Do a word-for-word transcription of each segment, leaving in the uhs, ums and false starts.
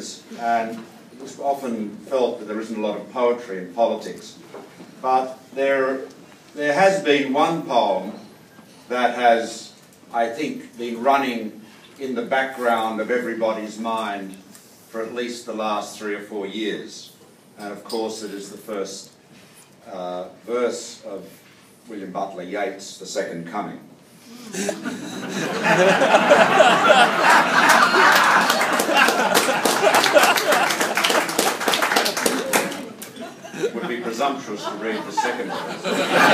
And it's often felt that there isn't a lot of poetry in politics. But there, there has been one poem that has, I think, been running in the background of everybody's mind for at least the last three or four years. And of course it is the first uh, verse of William Butler Yeats' The Second Coming. It would be presumptuous to read the second verse.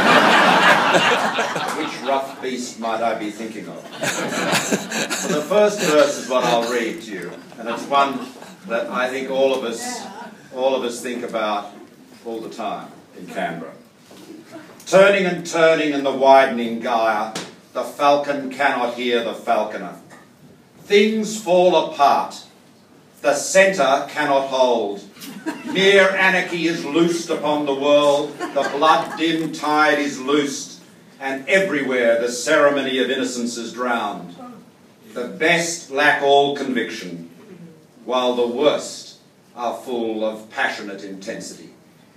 Which rough beast might I be thinking of? Well, the first verse is what I'll read to you, and it's one that I think all of us, all of us think about all the time in Canberra. Turning and turning in the widening gyre, the falcon cannot hear the falconer. Things fall apart. The centre cannot hold. Mere anarchy is loosed upon the world. The blood-dim tide is loosed, and everywhere the ceremony of innocence is drowned. The best lack all conviction, while the worst are full of passionate intensity.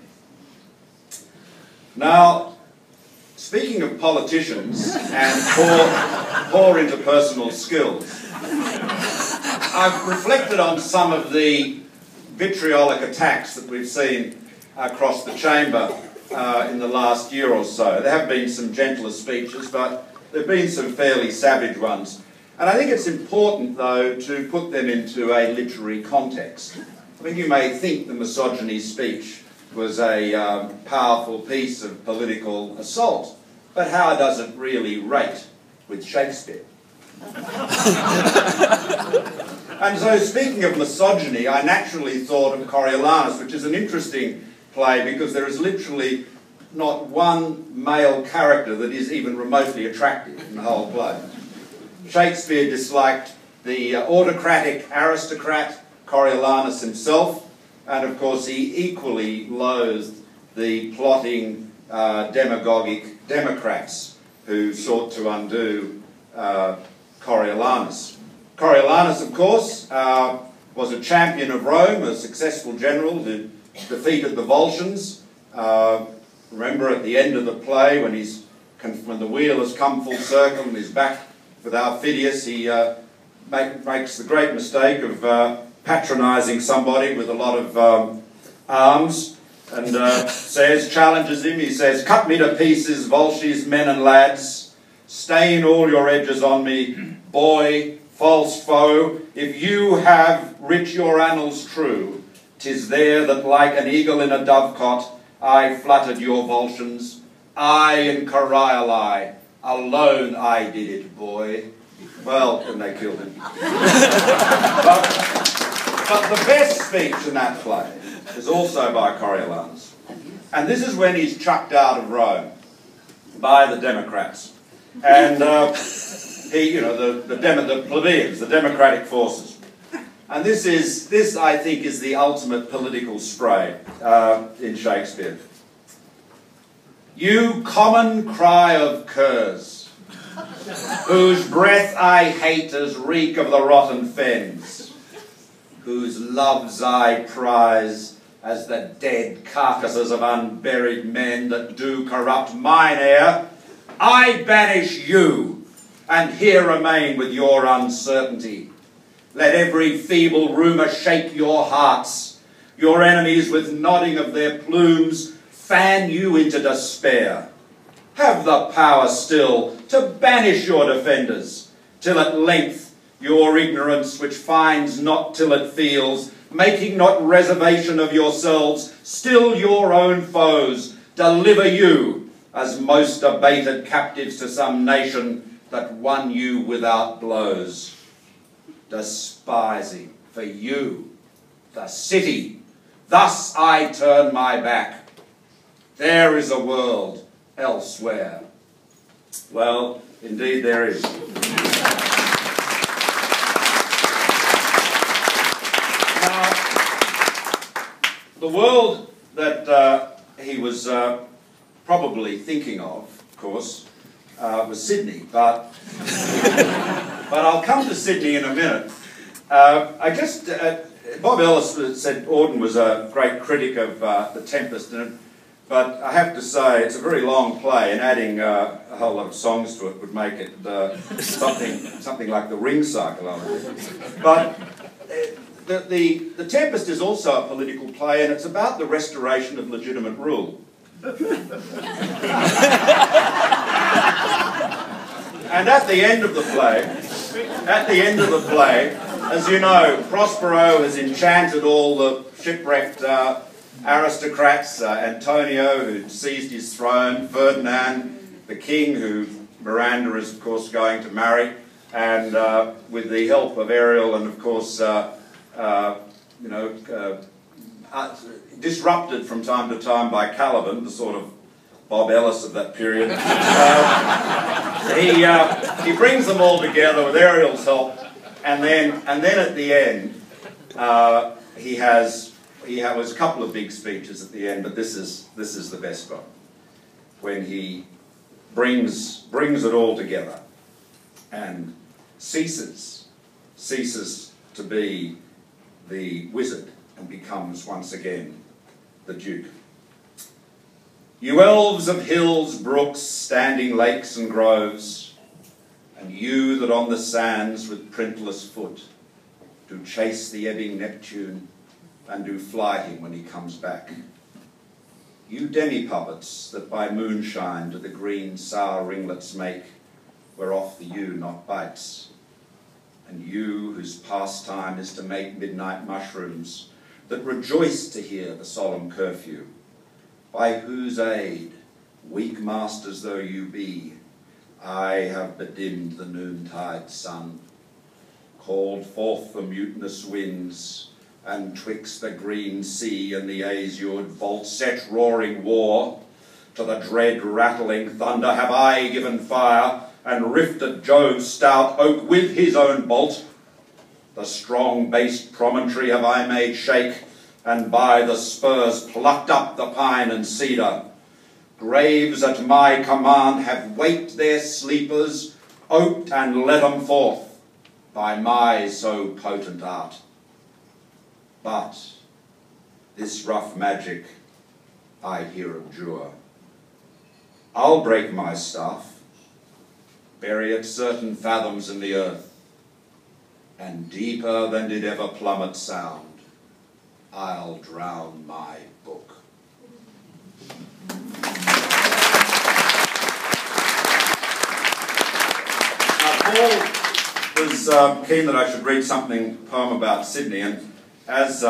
Now, speaking of politicians and poor, poor interpersonal skills, I've reflected on some of the vitriolic attacks that we've seen across the chamber uh, in the last year or so. There have been some gentler speeches, but there have been some fairly savage ones. And I think it's important, though, to put them into a literary context. I mean, you may think the misogyny speech was a um, powerful piece of political assault, but how does it really rate with Shakespeare? And so, speaking of misogyny, I naturally thought of Coriolanus, which is an interesting play because there is literally not one male character that is even remotely attractive in the whole play. Shakespeare disliked the uh, autocratic aristocrat, Coriolanus himself, and of course he equally loathed the plotting, uh, demagogic Democrats who sought to undo uh, Coriolanus. Coriolanus, of course, uh, was a champion of Rome, a successful general who defeated the Volscians. Uh, remember at the end of the play, when, he's, when the wheel has come full circle and he's back with Aufidius, he uh, make, makes the great mistake of uh, patronising somebody with a lot of um, arms, and uh, says, challenges him, he says, "Cut me to pieces, Volsces, men and lads, stain all your edges on me, boy, false foe, if you have writ your annals true, 'tis there that like an eagle in a dovecot I fluttered your Volscians, I in Corioli, alone I did it, boy." Well, and they killed him. but, but the best speech in that play is also by Coriolanus. And this is when he's chucked out of Rome by the Democrats. And uh, he, you know, the, the, Demo, the plebeians, the democratic forces. And this is, this I think is the ultimate political spray uh, in Shakespeare. "You common cry of curs, whose breath I hate as reek of the rotten fens, whose loves I prize as the dead carcasses of unburied men that do corrupt mine air, I banish you, and here remain with your uncertainty. Let every feeble rumour shake your hearts, your enemies with nodding of their plumes fan you into despair. Have the power still to banish your defenders, till at length your ignorance, which finds not till it feels, making not reservation of yourselves, still your own foes, deliver you, as most abated captives to some nation that won you without blows. Despising for you the city, thus I turn my back. There is a world elsewhere." Well, indeed there is. Now, the world that uh, he was uh, probably thinking of, of course, uh, was Sydney, but but I'll come to Sydney in a minute. Uh, I just, uh, Bob Ellis said Auden was a great critic of uh, The Tempest, and, but I have to say it's a very long play, and adding uh, a whole lot of songs to it would make it uh, something something like the Ring Cycle. But the, the, the Tempest is also a political play, and it's about the restoration of legitimate rule. And at the end of the play, at the end of the play, as you know, Prospero has enchanted all the shipwrecked uh, aristocrats, uh, Antonio, who seized his throne, Ferdinand, the king, who Miranda is, of course, going to marry, and uh, with the help of Ariel and, of course, uh, uh, you know, uh, uh, disrupted from time to time by Caliban, the sort of Bob Ellis of that period. Uh, he, uh, he brings them all together with Ariel's help, and then, and then at the end, uh, he has, he has a couple of big speeches at the end, but this is, this is the best one, when he brings, brings it all together and ceases, ceases to be the wizard and becomes once again the Duke. You elves of hills, brooks, standing lakes and groves, and you that on the sands with printless foot do chase the ebbing Neptune and do fly him when he comes back. You demi-puppets that by moonshine to the green sour ringlets make, whereof the ewe not bites, and you whose pastime is to make midnight mushrooms that rejoice to hear the solemn curfew, by whose aid, weak masters though you be, I have bedimmed the noontide sun, called forth the mutinous winds, and twixt the green sea and the azured vault set roaring war, to the dread rattling thunder have I given fire, and rifted Jove's stout oak with his own bolt. The strong based promontory have I made shake, and by the spurs plucked up the pine and cedar. Graves at my command have waked their sleepers, oped and let them forth by my so potent art. But this rough magic I here abjure. I'll break my staff, bury it certain fathoms in the earth, and deeper than did ever plummet sound, I'll drown my book. Now, Paul was uh, keen that I should read something, a poem about Sydney, and as uh,